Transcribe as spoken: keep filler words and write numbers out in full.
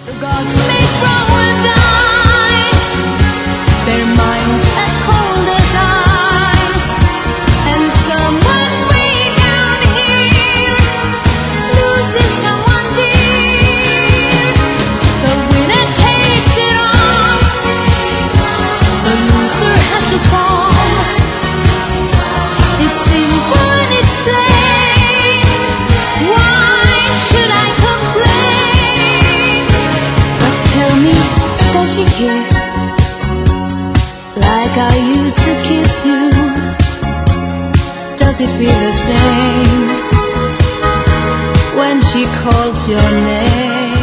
The gods may roll with dice, their minds as cold as ice, and someone way down here loses someone dear. The winner takes it all, the loser has to fall. It's simple and it's plain, why should I complain? But tell me, does she kiss like I used to kiss you? Does it feel the same when she calls your name?